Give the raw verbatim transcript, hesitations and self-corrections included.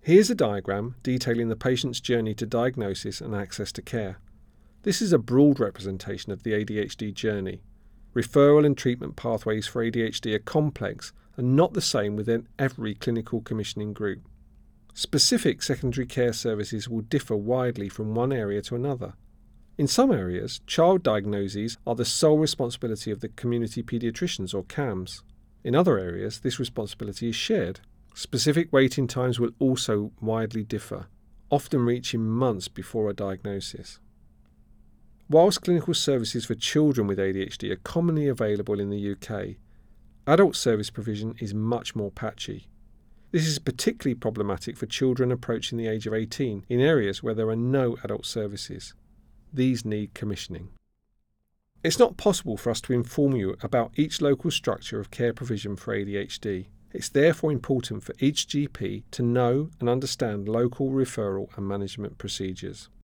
Here's a diagram detailing the patient's journey to diagnosis and access to care. This is a broad representation of the A D H D journey. Referral and treatment pathways for A D H D are complex and not the same within every clinical commissioning group. Specific secondary care services will differ widely from one area to another. In some areas, child diagnoses are the sole responsibility of the community paediatricians or C A Ms. In other areas, this responsibility is shared. Specific waiting times will also widely differ, often reaching months before a diagnosis. Whilst clinical services for children with A D H D are commonly available in the U K, adult service provision is much more patchy. This is particularly problematic for children approaching the age of eighteen in areas where there are no adult services. These need commissioning. It's not possible for us to inform you about each local structure of care provision for A D H D. It's therefore important for each G P to know and understand local referral and management procedures.